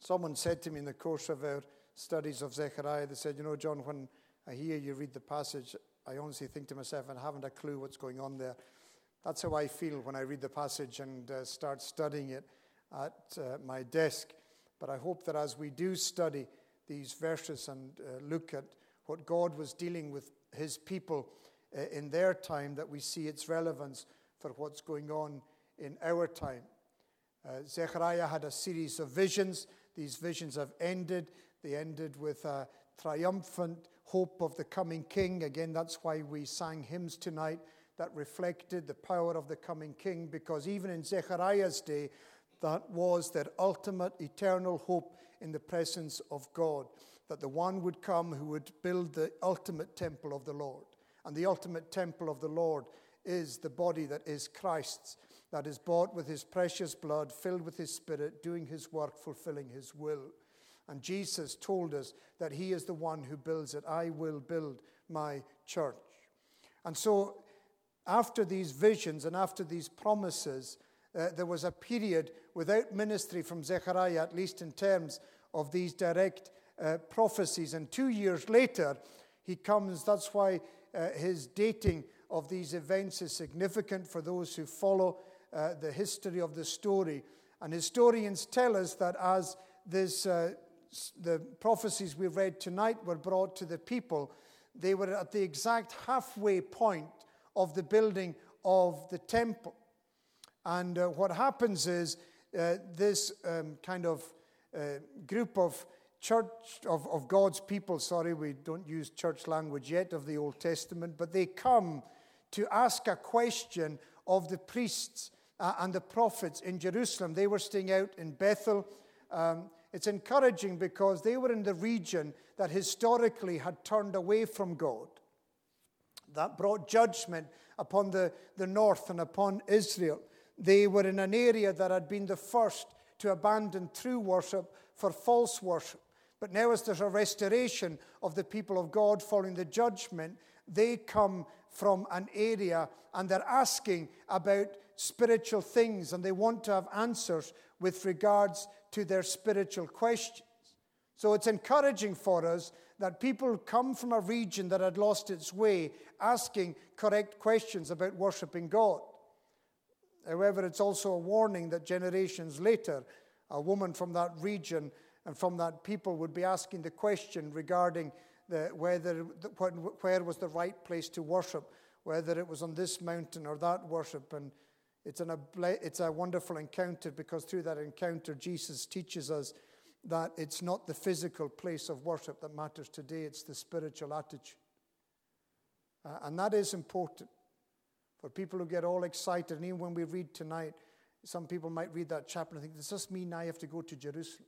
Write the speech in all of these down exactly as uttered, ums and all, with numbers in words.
Someone said to me in the course of our studies of Zechariah, they said, you know, John, when I hear you read the passage, I honestly think to myself, I haven't a clue what's going on there. That's how I feel when I read the passage and uh, start studying it at uh, my desk. But I hope that as we do study these verses and uh, look at what God was dealing with his people uh, in their time, that we see its relevance for what's going on in our time. Uh, Zechariah had a series of visions. These visions have ended. They ended with a triumphant hope of the coming king. Again, that's why we sang hymns tonight that reflected the power of the coming king, because even in Zechariah's day, that was their ultimate eternal hope in the presence of God, that the one would come who would build the ultimate temple of the Lord. And the ultimate temple of the Lord is the body that is Christ's, that is bought with his precious blood, filled with his Spirit, doing his work, fulfilling his will. And Jesus told us that he is the one who builds it. I will build my church. And so after these visions and after these promises, uh, there was a period without ministry from Zechariah, at least in terms of these direct uh, prophecies. And two years later, he comes. That's why uh, his dating of these events is significant for those who follow uh, the history of the story. And historians tell us that as this, uh, the prophecies we read tonight were brought to the people, they were at the exact halfway point of the building of the temple. And uh, what happens is uh, this um, kind of uh, group of church, of, of God's people, sorry, we don't use church language yet of the Old Testament, but they come to ask a question of the priests uh, and the prophets in Jerusalem. They were staying out in Bethel. Um, it's encouraging because they were in the region that historically had turned away from God. That brought judgment upon the, the north and upon Israel. They were in an area that had been the first to abandon true worship for false worship. But now as there's a restoration of the people of God following the judgment, they come from an area and they're asking about spiritual things, and they want to have answers with regards to their spiritual questions. So it's encouraging for us that people come from a region that had lost its way, asking correct questions about worshiping God. However, it's also a warning that generations later, a woman from that region and from that people would be asking the question regarding the, whether where was the right place to worship, whether it was on this mountain or that worship. And it's, an, it's a wonderful encounter, because through that encounter, Jesus teaches us that it's not the physical place of worship that matters today, it's the spiritual attitude. Uh, and that is important for people who get all excited. And even when we read tonight, some people might read that chapter and think, does this mean I have to go to Jerusalem?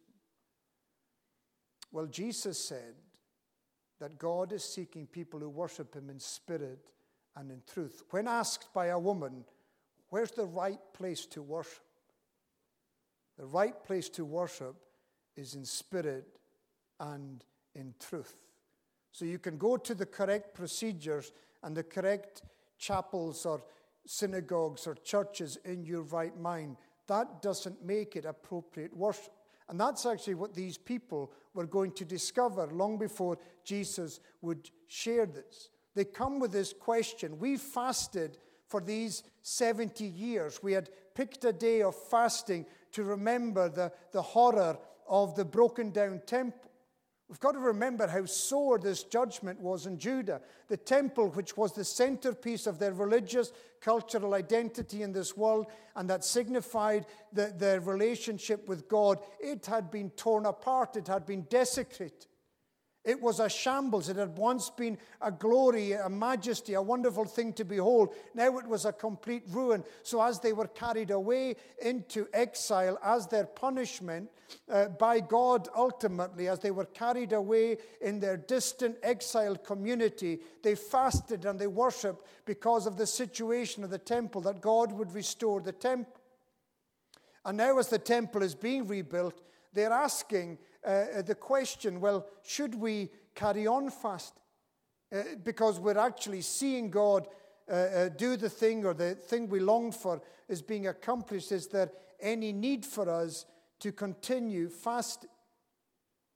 Well, Jesus said that God is seeking people who worship him in spirit and in truth. When asked by a woman, where's the right place to worship? The right place to worship is in spirit and in truth. So you can go to the correct procedures and the correct chapels or synagogues or churches in your right mind. That doesn't make it appropriate worship. And that's actually what these people were going to discover long before Jesus would share this. They come with this question. We fasted for these seventy years. We had picked a day of fasting to remember the, the horror of the broken down temple. We've got to remember how sore this judgment was in Judah. The temple, which was the centerpiece of their religious, cultural identity in this world, and that signified the, their relationship with God, it had been torn apart. It had been desecrated. It was a shambles. It had once been a glory, a majesty, a wonderful thing to behold. Now it was a complete ruin. So as they were carried away into exile as their punishment uh, by God ultimately, as they were carried away in their distant exiled community, they fasted and they worshipped because of the situation of the temple, that God would restore the temple. And now as the temple is being rebuilt, they're asking uh, the question, well, should we carry on fasting? Uh, because we're actually seeing God uh, uh, do the thing, or the thing we longed for is being accomplished. Is there any need for us to continue fasting?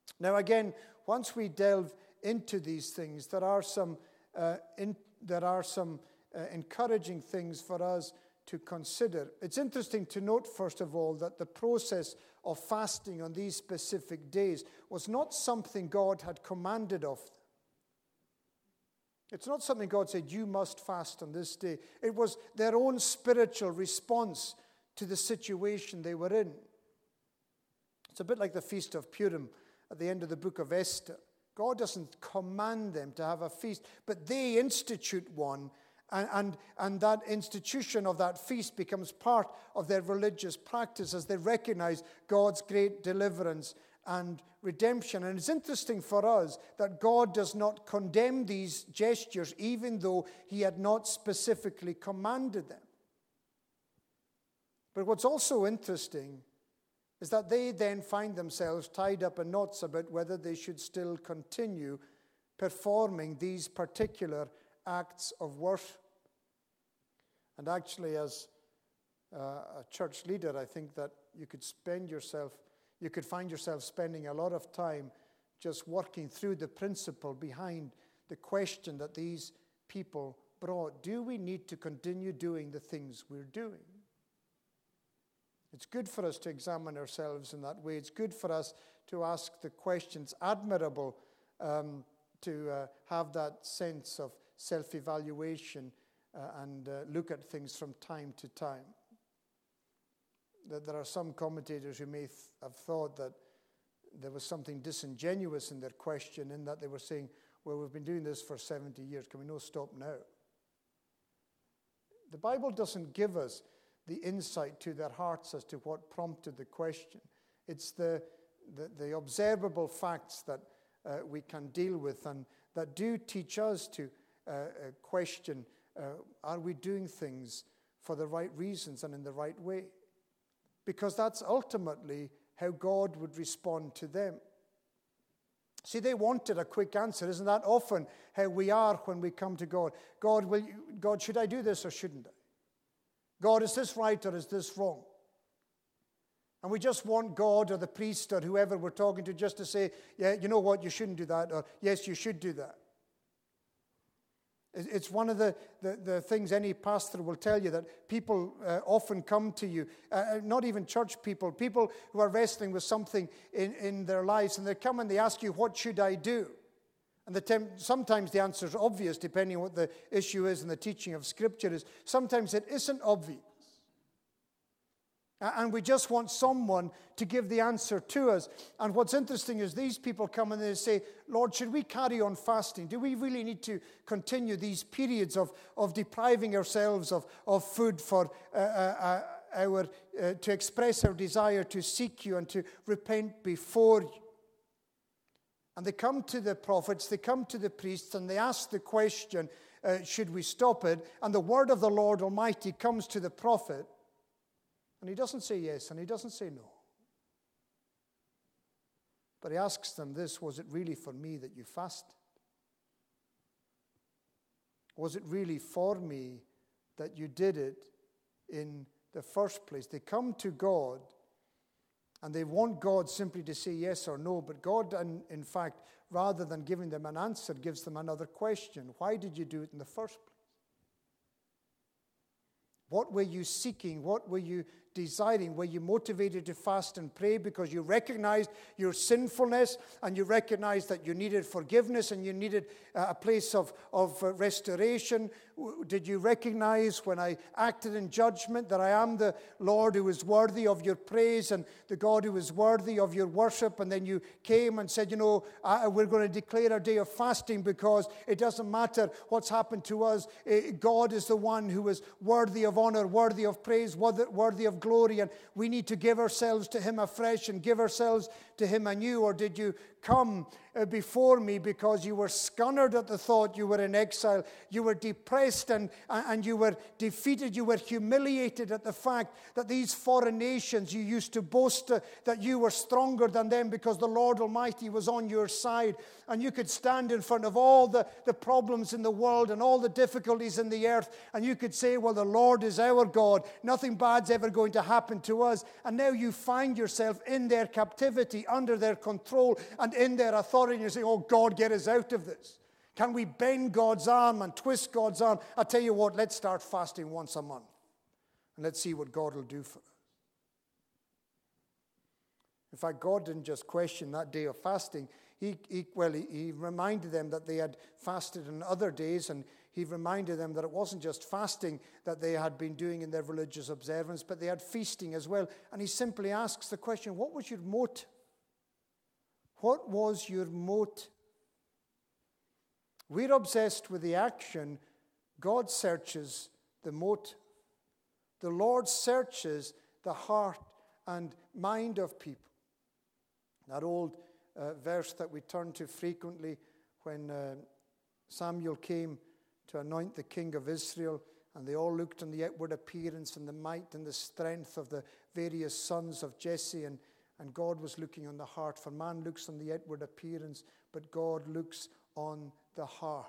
Now again, once we delve into these things, there are some, uh, in, there are some uh, encouraging things for us to consider. It's interesting to note, first of all, that the process of fasting on these specific days was not something God had commanded of them. It's not something God said, you must fast on this day. It was their own spiritual response to the situation they were in. It's a bit like the Feast of Purim at the end of the book of Esther. God doesn't command them to have a feast, but they institute one, and, and, and that institution of that feast becomes part of their religious practice as they recognize God's great deliverance and redemption. And it's interesting for us that God does not condemn these gestures, even though he had not specifically commanded them. But what's also interesting is that they then find themselves tied up in knots about whether they should still continue performing these particular acts of worship. And actually, as uh, a church leader, I think that you could spend yourself, you could find yourself spending a lot of time just working through the principle behind the question that these people brought. Do we need to continue doing the things we're doing? It's good for us to examine ourselves in that way. It's good for us to ask the questions. Admirable um, to uh, have that sense of self-evaluation uh, and uh, look at things from time to time. That there are some commentators who may th- have thought that there was something disingenuous in their question, in that they were saying, well, we've been doing this for seventy years. Can we not stop now? The Bible doesn't give us the insight to their hearts as to what prompted the question. It's the, the, the observable facts that uh, we can deal with and that do teach us to uh, uh, question, uh, are we doing things for the right reasons and in the right way? Because that's ultimately how God would respond to them. See, they wanted a quick answer. Isn't that often how we are when we come to God? God, will you, God, should I do this or shouldn't I? God, is this right or is this wrong? And we just want God or the priest or whoever we're talking to just to say, yeah, you know what, you shouldn't do that, or yes, you should do that. It's one of the, the, the things any pastor will tell you, that people uh, often come to you, uh, not even church people, people who are wrestling with something in, in their lives, and they come and they ask you, what should I do? And the tem- sometimes the answer is obvious, depending on what the issue is and the teaching of Scripture is. Sometimes it isn't obvious. And we just want someone to give the answer to us. And what's interesting is these people come and they say, Lord, should we carry on fasting? Do we really need to continue these periods of, of depriving ourselves of, of food for uh, uh, our uh, to express our desire to seek you and to repent before you? And they come to the prophets, they come to the priests, and they ask the question, uh, should we stop it? And the word of the Lord Almighty comes to the prophet, and he doesn't say yes, and he doesn't say no. But he asks them this, was it really for me that you fasted? Was it really for me that you did it in the first place? They come to God, and they want God simply to say yes or no, but God, in fact, rather than giving them an answer, gives them another question. Why did you do it in the first place? What were you seeking? What were you desiring? Were you motivated to fast and pray because you recognized your sinfulness and you recognized that you needed forgiveness and you needed a place of, of restoration? Did you recognize when I acted in judgment that I am the Lord who is worthy of your praise and the God who is worthy of your worship? And then you came and said, you know, I, we're going to declare a day of fasting because it doesn't matter what's happened to us. God is the one who is worthy of honor, worthy of praise, worthy of glory, and we need to give ourselves to him afresh and give ourselves to him anew? Or did you come before me because you were scunnered at the thought you were in exile, you were depressed and, and you were defeated, you were humiliated at the fact that these foreign nations, you used to boast uh, that you were stronger than them because the Lord Almighty was on your side, and you could stand in front of all the, the problems in the world and all the difficulties in the earth, and you could say, well, the Lord is our God, nothing bad's ever going to happen to us. And now you find yourself in their captivity under their control and in their authority. And you say, oh, God, get us out of this. Can we bend God's arm and twist God's arm? I tell you what, let's start fasting once a month. And let's see what God will do for us. In fact, God didn't just question that day of fasting. He, he, well, he, he reminded them that they had fasted on other days, and he reminded them that it wasn't just fasting that they had been doing in their religious observance, but they had feasting as well. And he simply asks the question, what was your motive? What was your motive? We're obsessed with the action. God searches the motive. The Lord searches the heart and mind of people. That old uh, verse that we turn to frequently when uh, Samuel came to anoint the king of Israel, and they all looked on the outward appearance and the might and the strength of the various sons of Jesse, and, and God was looking on the heart. For man looks on the outward appearance, but God looks on the heart.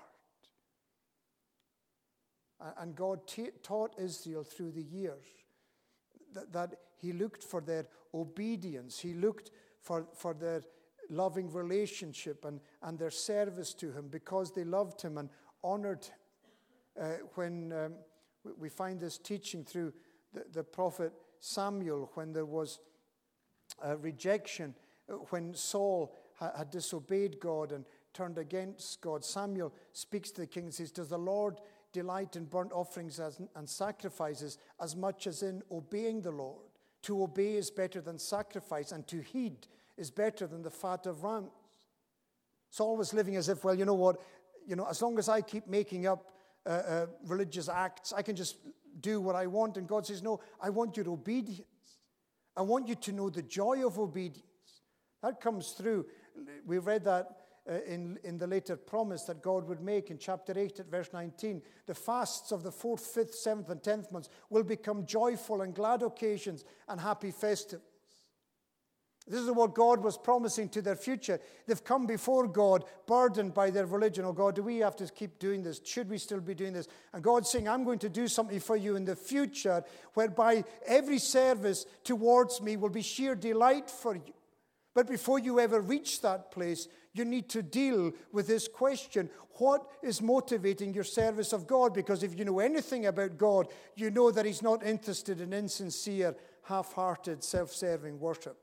And God t- taught Israel through the years that, that he looked for their obedience. He looked for, for their loving relationship and, and their service to him because they loved him and honored him. Uh, when um, we find this teaching through the, the prophet Samuel, when there was a rejection, when Saul ha- had disobeyed God and turned against God, Samuel speaks to the king and says, does the Lord delight in burnt offerings as, and sacrifices as much as in obeying the Lord? To obey is better than sacrifice, and to heed is better than the fat of rams. Saul was living as if, well, you know what, you know, as long as I keep making up uh, uh, religious acts, I can just do what I want. And God says, no, I want your obedience. I want you to know the joy of obedience. That comes through. We read that uh, in, in the later promise that God would make in chapter eight at verse nineteen. The fasts of the fourth, fifth, seventh, and tenth months will become joyful and glad occasions and happy festivals. This is what God was promising to their future. They've come before God burdened by their religion. Oh God, do we have to keep doing this? Should we still be doing this? And God's saying, I'm going to do something for you in the future whereby every service towards me will be sheer delight for you. But before you ever reach that place, you need to deal with this question. What is motivating your service of God? Because if you know anything about God, you know that he's not interested in insincere, half-hearted, self-serving worship.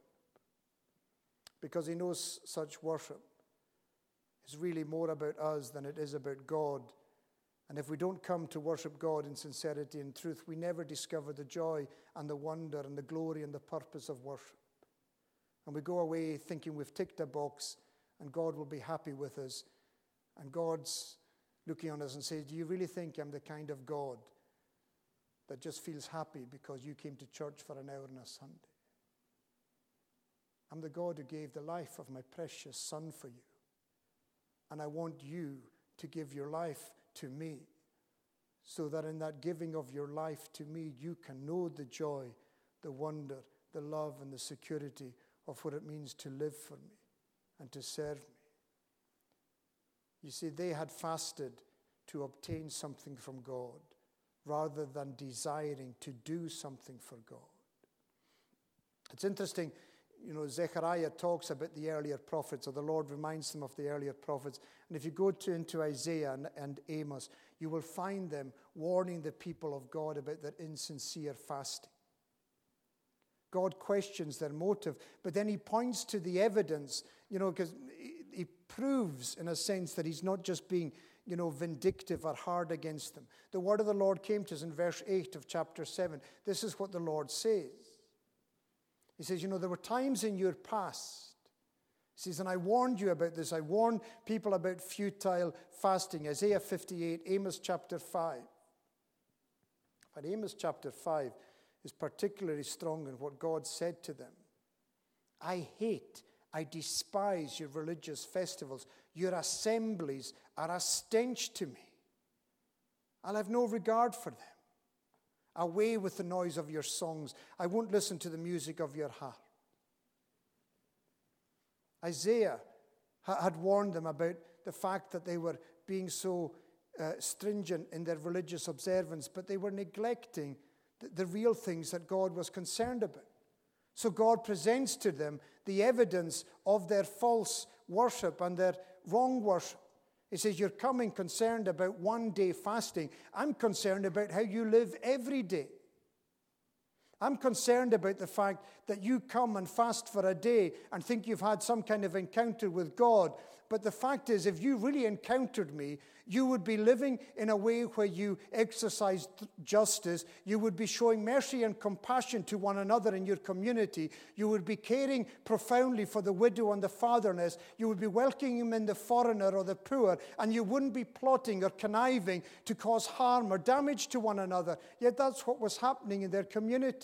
Because he knows such worship is really more about us than it is about God. And if we don't come to worship God in sincerity and truth, we never discover the joy and the wonder and the glory and the purpose of worship. And we go away thinking we've ticked a box and God will be happy with us. And God's looking on us and says, do you really think I'm the kind of God that just feels happy because you came to church for an hour on a Sunday? I'm the God who gave the life of my precious son for you. And I want you to give your life to me so that in that giving of your life to me, you can know the joy, the wonder, the love, and the security of what it means to live for me and to serve me. You see, they had fasted to obtain something from God rather than desiring to do something for God. It's interesting. You know, Zechariah talks about the earlier prophets, or the Lord reminds them of the earlier prophets. And if you go to, into Isaiah and, and Amos, you will find them warning the people of God about their insincere fasting. God questions their motive, but then he points to the evidence, you know, because he, he proves, in a sense, that he's not just being, you know, vindictive or hard against them. The word of the Lord came to us in verse eight of chapter seven. This is what the Lord says. He says, you know, there were times in your past. He says, and I warned you about this. I warned people about futile fasting. Isaiah fifty-eight, Amos chapter five. But Amos chapter five is particularly strong in what God said to them. I hate, I despise your religious festivals. Your assemblies are a stench to me. I'll have no regard for them. Away with the noise of your songs. I won't listen to the music of your harp. Isaiah ha- had warned them about the fact that they were being so uh, stringent in their religious observance, but they were neglecting the, the real things that God was concerned about. So God presents to them the evidence of their false worship and their wrong worship. He says, you're coming concerned about one day fasting. I'm concerned about how you live every day. I'm concerned about the fact that you come and fast for a day and think you've had some kind of encounter with God. But the fact is, if you really encountered me, you would be living in a way where you exercise justice. You would be showing mercy and compassion to one another in your community. You would be caring profoundly for the widow and the fatherless. You would be welcoming in the foreigner or the poor. And you wouldn't be plotting or conniving to cause harm or damage to one another. Yet that's what was happening in their community.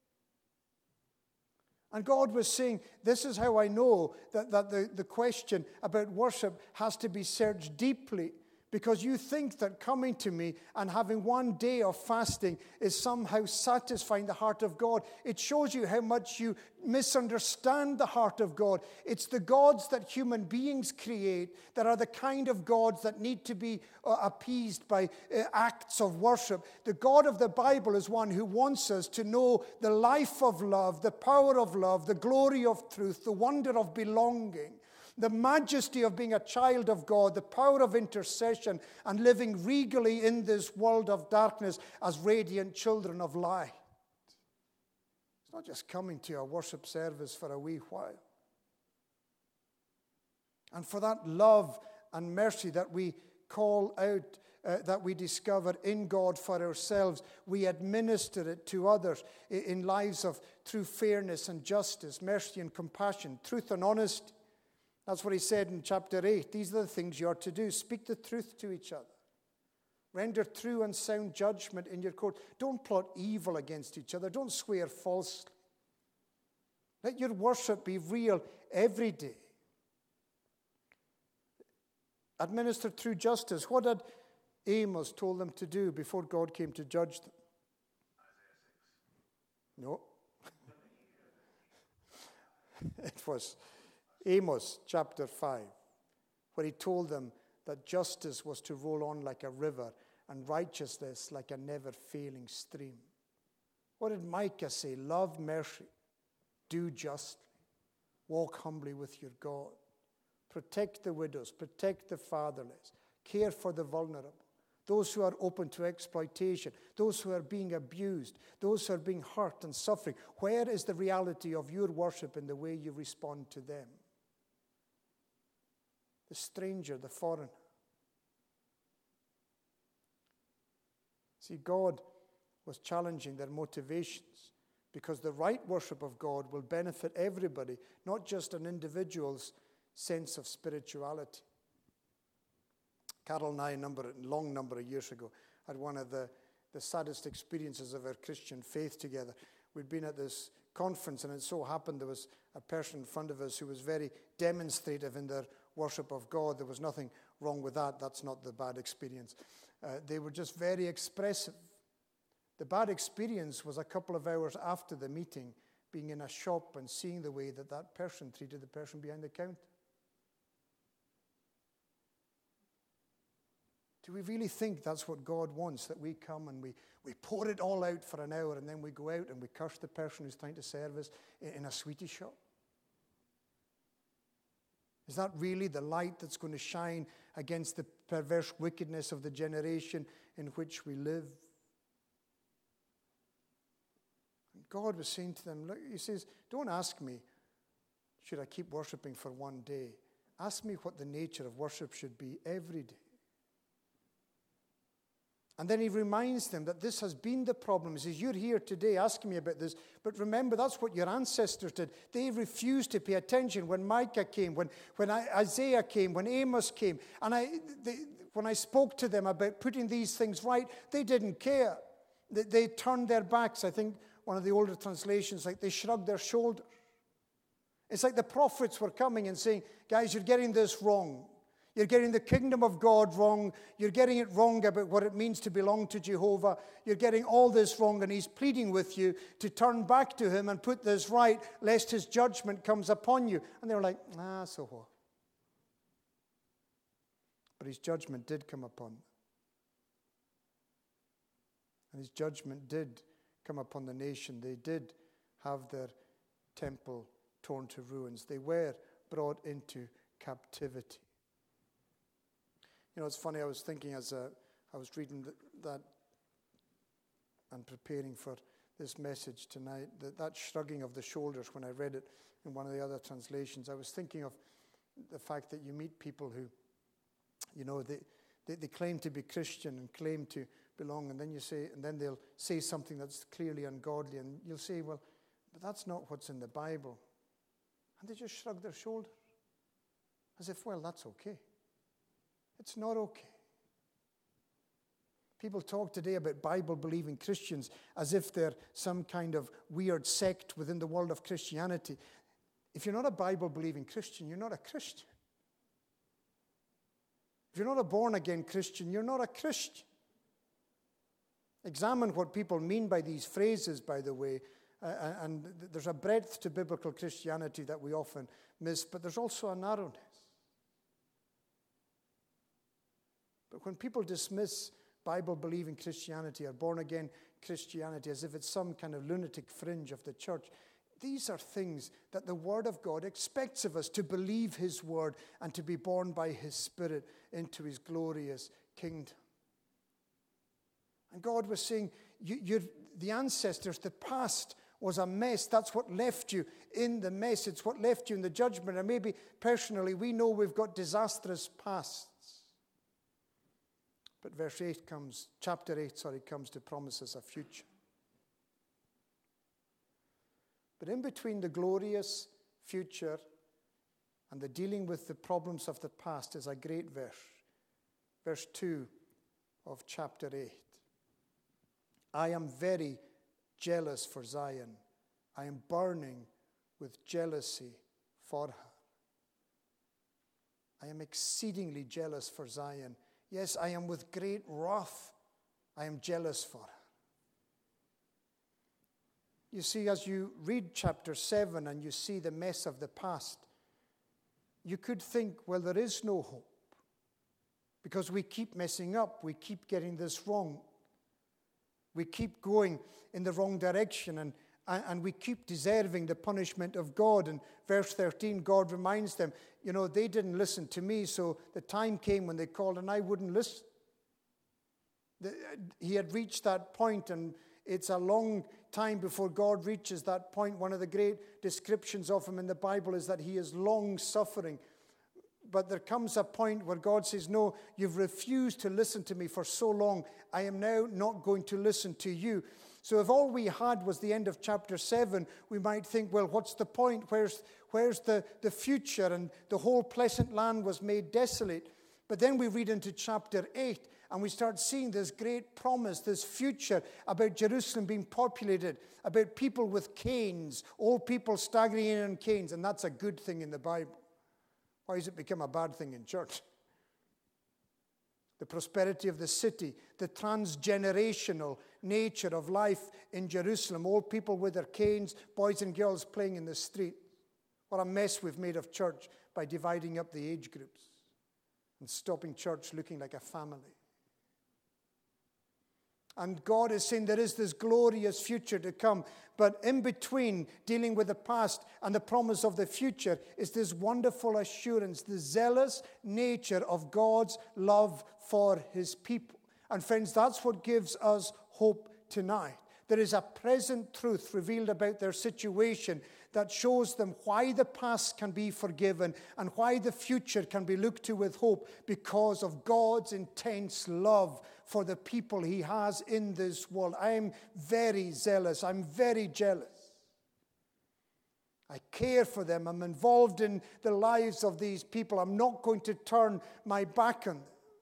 And God was saying, this is how I know that, that the, the question about worship has to be searched deeply. Because you think that coming to me and having one day of fasting is somehow satisfying the heart of God. It shows you how much you misunderstand the heart of God. It's the gods that human beings create that are the kind of gods that need to be uh, appeased by uh, acts of worship. The God of the Bible is one who wants us to know the life of love, the power of love, the glory of truth, the wonder of belonging, the majesty of being a child of God, the power of intercession, and living regally in this world of darkness as radiant children of light. It's not just coming to a worship service for a wee while. And for that love and mercy that we call out, uh, that we discover in God for ourselves, we administer it to others in lives of true fairness and justice, mercy and compassion, truth and honesty. That's what he said in chapter eight. These are the things you are to do. Speak the truth to each other. Render true and sound judgment in your court. Don't plot evil against each other. Don't swear falsely. Let your worship be real every day. Administer true justice. What had Amos told them to do before God came to judge them? No. It was Amos chapter five, where he told them that justice was to roll on like a river and righteousness like a never-failing stream. What did Micah say? Love mercy, do justly, walk humbly with your God, protect the widows, protect the fatherless, care for the vulnerable, those who are open to exploitation, those who are being abused, those who are being hurt and suffering. Where is the reality of your worship in the way you respond to them? The stranger, the foreigner. See, God was challenging their motivations because the right worship of God will benefit everybody, not just an individual's sense of spirituality. Carol and I, a number, long number of years ago, had one of the, the saddest experiences of our Christian faith together. We'd been at this conference, and it so happened there was a person in front of us who was very demonstrative in their worship of God. There was nothing wrong with that. That's not the bad experience. Uh, they were just very expressive. The bad experience was a couple of hours after the meeting, being in a shop and seeing the way that that person treated the person behind the counter. Do we really think that's what God wants, that we come and we, we pour it all out for an hour and then we go out and we curse the person who's trying to serve us in, in a sweetie shop? Is that really the light that's going to shine against the perverse wickedness of the generation in which we live? And God was saying to them, look, he says, don't ask me, should I keep worshiping for one day? Ask me what the nature of worship should be every day. And then he reminds them that this has been the problem. He says, you're here today asking me about this, but remember, that's what your ancestors did. They refused to pay attention when Micah came, when, when Isaiah came, when Amos came. And I, they, when I spoke to them about putting these things right, they didn't care. They, they turned their backs. I think one of the older translations, like they shrugged their shoulders. It's like the prophets were coming and saying, guys, you're getting this wrong. You're getting the kingdom of God wrong. You're getting it wrong about what it means to belong to Jehovah. You're getting all this wrong, and he's pleading with you to turn back to him and put this right, lest his judgment comes upon you. And they were like, ah, so what? But his judgment did come upon them. And his judgment did come upon the nation. They did have their temple torn to ruins. They were brought into captivity. You know, it's funny, I was thinking as uh, I was reading th- that and preparing for this message tonight, that, that shrugging of the shoulders when I read it in one of the other translations, I was thinking of the fact that you meet people who, you know, they, they, they claim to be Christian and claim to belong, and then you say, and then they'll say something that's clearly ungodly, and you'll say, well, but that's not what's in the Bible. And they just shrug their shoulders as if, well, that's okay. It's not okay. People talk today about Bible-believing Christians as if they're some kind of weird sect within the world of Christianity. If you're not a Bible-believing Christian, you're not a Christian. If you're not a born-again Christian, you're not a Christian. Examine what people mean by these phrases, by the way, uh, and th- there's a breadth to biblical Christianity that we often miss, but there's also a narrowness. But when people dismiss Bible-believing Christianity or born-again Christianity as if it's some kind of lunatic fringe of the church, these are things that the Word of God expects of us, to believe His Word and to be born by His Spirit into His glorious kingdom. And God was saying, you, you're, the ancestors, the past was a mess. That's what left you in the mess. It's what left you in the judgment. And maybe personally, we know we've got disastrous pasts. But verse eight comes, chapter eight, sorry, comes to promise us a future. But in between the glorious future and the dealing with the problems of the past is a great verse. Verse two of chapter eight. I am very jealous for Zion. I am burning with jealousy for her. I am exceedingly jealous for Zion. Yes, I am with great wrath. I am jealous for her. You see, as you read chapter seven and you see the mess of the past, you could think, well, there is no hope because we keep messing up. We keep getting this wrong. We keep going in the wrong direction, and, and, and we keep deserving the punishment of God. And verse thirteen, God reminds them, you know, they didn't listen to me, so the time came when they called and I wouldn't listen. The, he had reached that point, and it's a long time before God reaches that point. One of the great descriptions of him in the Bible is that he is long-suffering. But there comes a point where God says, no, you've refused to listen to me for so long. I am now not going to listen to you. So if all we had was the end of chapter seven, we might think, well, what's the point? Where's, where's the, the future? And the whole pleasant land was made desolate. But then we read into chapter eight, and we start seeing this great promise, this future about Jerusalem being populated, about people with canes, old people staggering in on canes, and that's a good thing in the Bible. Why has it become a bad thing in church? The prosperity of the city, the transgenerational nature of life in Jerusalem, old people with their canes, boys and girls playing in the street. What a mess we've made of church by dividing up the age groups and stopping church looking like a family. And God is saying there is this glorious future to come. But in between dealing with the past and the promise of the future is this wonderful assurance, the zealous nature of God's love for his people. And friends, that's what gives us hope tonight. There is a present truth revealed about their situation that shows them why the past can be forgiven and why the future can be looked to with hope, because of God's intense love for the people he has in this world. I'm very zealous. I'm very jealous. I care for them. I'm involved in the lives of these people. I'm not going to turn my back on them.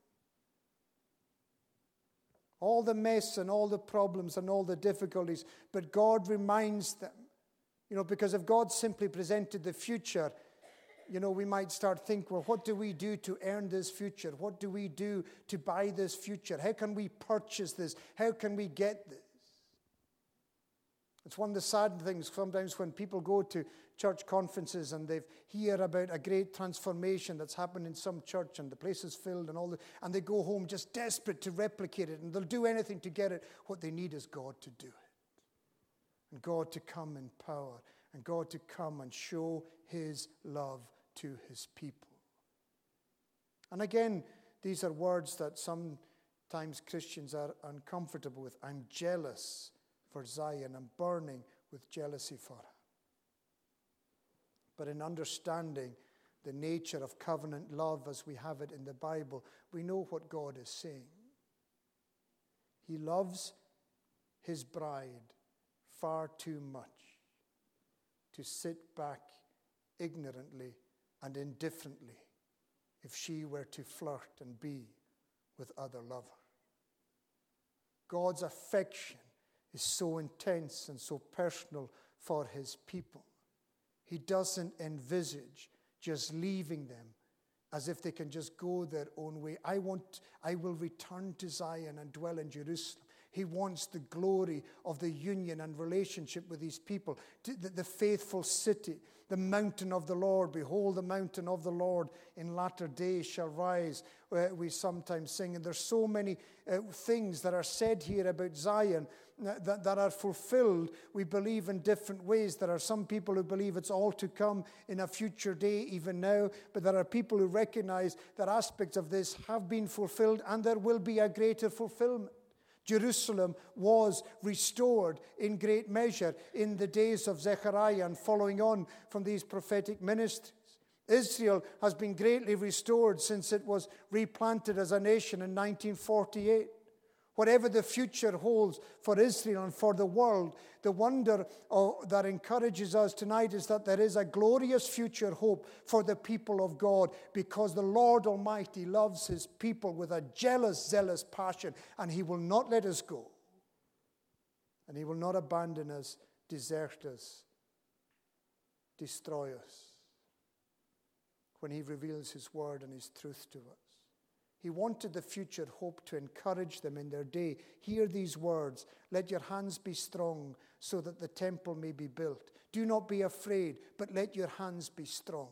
All the mess and all the problems and all the difficulties, but God reminds them. You know, because if God simply presented the future, you know, we might start thinking, well, what do we do to earn this future? What do we do to buy this future? How can we purchase this? How can we get this? It's one of the sad things sometimes when people go to church conferences and they hear about a great transformation that's happened in some church and the place is filled and all that, and they go home just desperate to replicate it, and they'll do anything to get it. What they need is God to do it. And God to come in power, and God to come and show his love to his people. And again, these are words that sometimes Christians are uncomfortable with. I'm jealous for Zion. I'm burning with jealousy for her. But in understanding the nature of covenant love as we have it in the Bible, we know what God is saying. He loves his bride far too much to sit back ignorantly and indifferently if she were to flirt and be with other lovers. God's affection is so intense and so personal for his people. He doesn't envisage just leaving them as if they can just go their own way. I want, I will return to Zion and dwell in Jerusalem. He wants the glory of the union and relationship with these people. The, the faithful city, the mountain of the Lord. Behold, the mountain of the Lord in latter days shall rise. Uh, we sometimes sing. And there's so many uh, things that are said here about Zion that, that are fulfilled. We believe in different ways. There are some people who believe it's all to come in a future day, even now. But there are people who recognize that aspects of this have been fulfilled and there will be a greater fulfillment. Jerusalem was restored in great measure in the days of Zechariah and following on from these prophetic ministries. Israel has been greatly restored since it was replanted as a nation in nineteen forty-eight. Whatever the future holds for Israel and for the world, the wonder oh, that encourages us tonight is that there is a glorious future hope for the people of God, because the Lord Almighty loves his people with a jealous, zealous passion, and he will not let us go. And he will not abandon us, desert us, destroy us when he reveals his word and his truth to us. He wanted the future hope to encourage them in their day. Hear these words. Let your hands be strong so that the temple may be built. Do not be afraid, but let your hands be strong.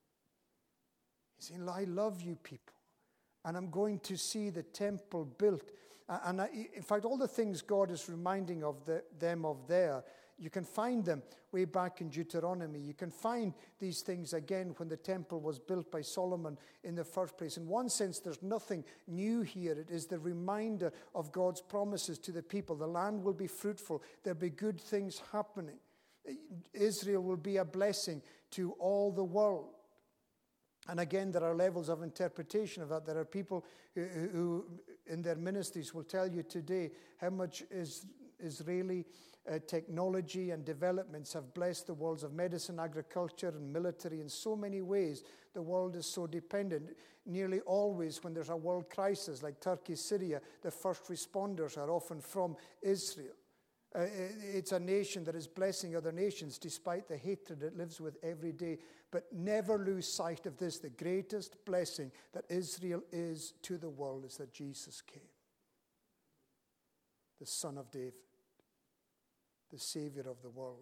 He's saying, I love you people, and I'm going to see the temple built. And I, in fact, all the things God is reminding of the, them of there, you can find them way back in Deuteronomy. You can find these things again when the temple was built by Solomon in the first place. In one sense, there's nothing new here. It is the reminder of God's promises to the people. The land will be fruitful. There'll be good things happening. Israel will be a blessing to all the world. And again, there are levels of interpretation of that. There are people who, who in their ministries will tell you today how much is Israeli uh, technology and developments have blessed the worlds of medicine, agriculture, and military in so many ways. The world is so dependent. Nearly always when there's a world crisis like Turkey, Syria, the first responders are often from Israel. Uh, it's a nation that is blessing other nations despite the hatred it lives with every day. But never lose sight of this. The greatest blessing that Israel is to the world is that Jesus came. The Son of David, the Savior of the world.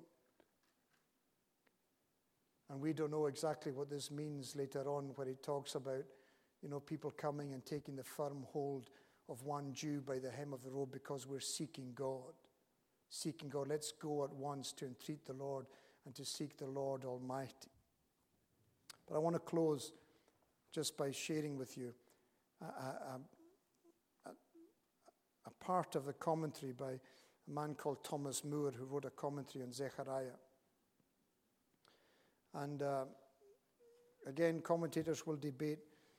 And we don't know exactly what this means later on, where he talks about, you know, people coming and taking the firm hold of one Jew by the hem of the robe because we're seeking God. Seeking God. Let's go at once to entreat the Lord and to seek the Lord Almighty. But I want to close just by sharing with you a, a, a, a part of the commentary by a man called Thomas Moore, who wrote a commentary on Zechariah. And uh, again, commentators will debate.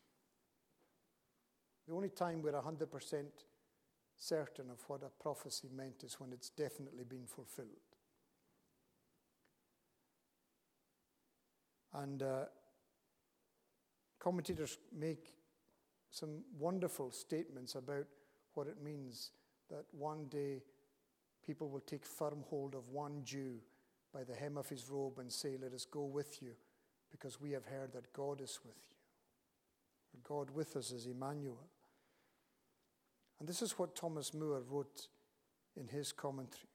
The only time we're one hundred percent certain of what a prophecy meant is when it's definitely been fulfilled. And uh, commentators make some wonderful statements about what it means that one day people will take firm hold of one Jew by the hem of his robe and say, let us go with you, because we have heard that God is with you. God with us is Emmanuel. And this is what Thomas Moore wrote in his commentary.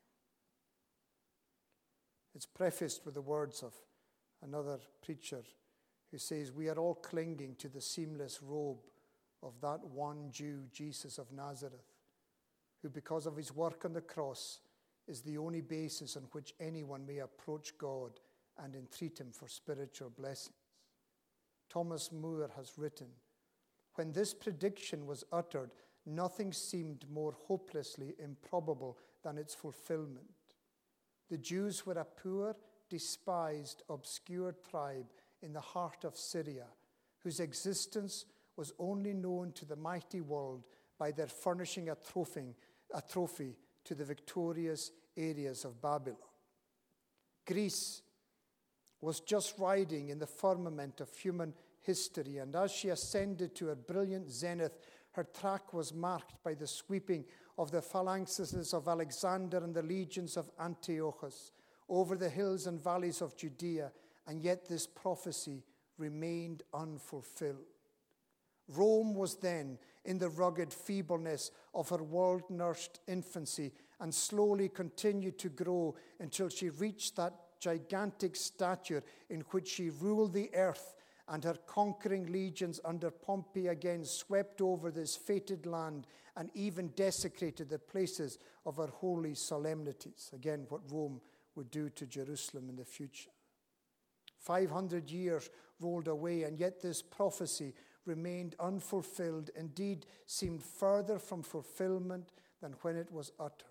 It's prefaced with the words of another preacher who says, we are all clinging to the seamless robe of that one Jew, Jesus of Nazareth, who because of his work on the cross is the only basis on which anyone may approach God and entreat him for spiritual blessings. Thomas Moore has written, "When this prediction was uttered, nothing seemed more hopelessly improbable than its fulfillment. The Jews were a poor, despised, obscure tribe in the heart of Syria, whose existence was only known to the mighty world by their furnishing a trophy, a trophy to the victorious areas of Babylon. Greece was just riding in the firmament of human history, and as she ascended to her brilliant zenith, her track was marked by the sweeping of the phalanxes of Alexander and the legions of Antiochus over the hills and valleys of Judea, and yet this prophecy remained unfulfilled. Rome was then in the rugged feebleness of her world-nursed infancy and slowly continued to grow until she reached that gigantic stature in which she ruled the earth, and her conquering legions under Pompey again swept over this fated land and even desecrated the places of her holy solemnities. Again, what Rome would do to Jerusalem in the future. five hundred years rolled away, and yet this prophecy remained unfulfilled, indeed seemed further from fulfillment than when it was uttered.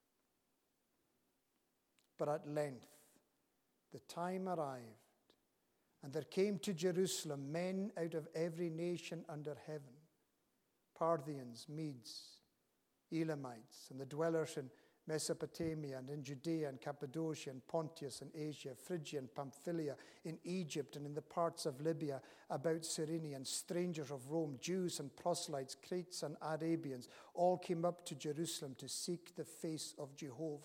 But at length, the time arrived, and there came to Jerusalem men out of every nation under heaven, Parthians, Medes, Elamites, and the dwellers in Mesopotamia and in Judea and Cappadocia and Pontus and Asia, Phrygia and Pamphylia, in Egypt and in the parts of Libya about Cyrene, and strangers of Rome, Jews and proselytes, Cretes and Arabians, all came up to Jerusalem to seek the face of Jehovah.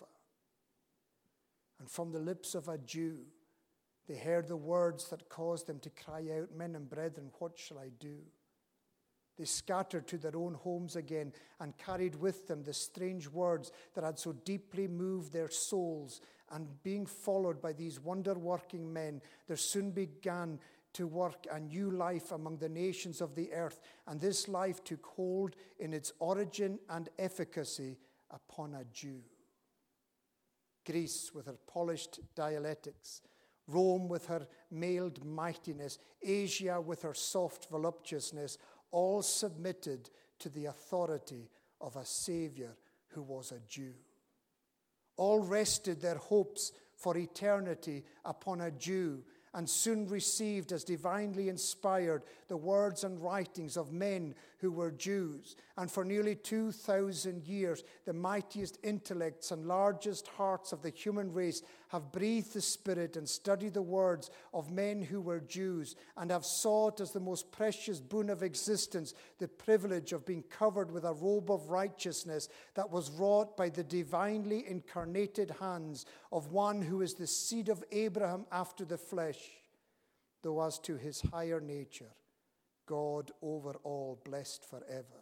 And from the lips of a Jew, they heard the words that caused them to cry out, "Men and brethren, what shall I do?" They scattered to their own homes again and carried with them the strange words that had so deeply moved their souls. And being followed by these wonder-working men, there soon began to work a new life among the nations of the earth. And this life took hold in its origin and efficacy upon a Jew. Greece with her polished dialectics, Rome with her mailed mightiness, Asia with her soft voluptuousness, all submitted to the authority of a Savior who was a Jew. All rested their hopes for eternity upon a Jew, and soon received as divinely inspired the words and writings of men who were Jews. And for nearly two thousand years, the mightiest intellects and largest hearts of the human race have breathed the Spirit and studied the words of men who were Jews, and have sought as the most precious boon of existence the privilege of being covered with a robe of righteousness that was wrought by the divinely incarnated hands of one who is the seed of Abraham after the flesh, though as to his higher nature, God over all, blessed forever.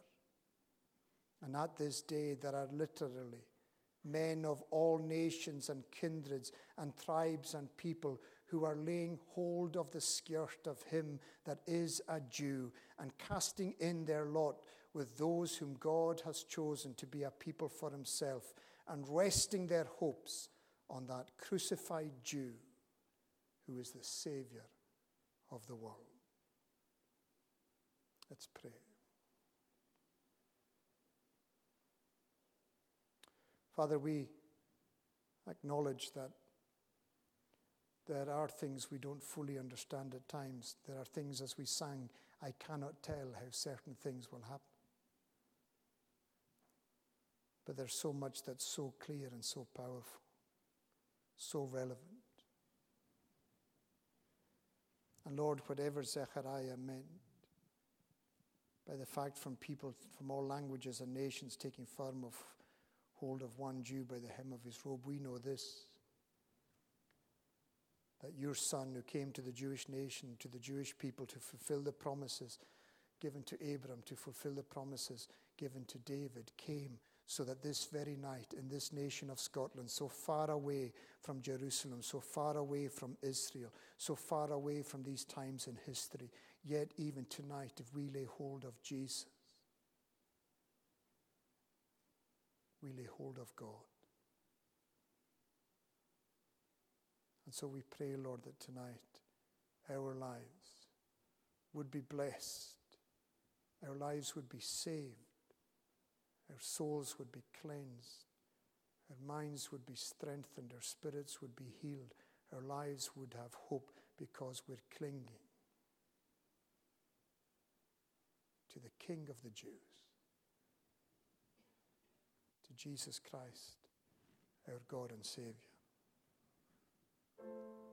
And at this day there are literally men of all nations and kindreds and tribes and people who are laying hold of the skirt of him that is a Jew, and casting in their lot with those whom God has chosen to be a people for himself, and resting their hopes on that crucified Jew who is the Savior of the world. Let's pray. Father, we acknowledge that there are things we don't fully understand at times. There are things, as we sang, I cannot tell how certain things will happen. But there's so much that's so clear and so powerful, so relevant. And Lord, whatever Zechariah meant by the fact from people from all languages and nations taking firm of hold of one Jew by the hem of his robe, we know this, that your Son who came to the Jewish nation, to the Jewish people, to fulfill the promises given to Abraham, to fulfill the promises given to David, came so that this very night in this nation of Scotland, so far away from Jerusalem, so far away from Israel, so far away from these times in history, yet even tonight, if we lay hold of Jesus, we lay hold of God. And so we pray, Lord, that tonight our lives would be blessed, our lives would be saved, our souls would be cleansed, our minds would be strengthened, our spirits would be healed, our lives would have hope because we're clinging to the King of the Jews, to Jesus Christ, our God and Savior.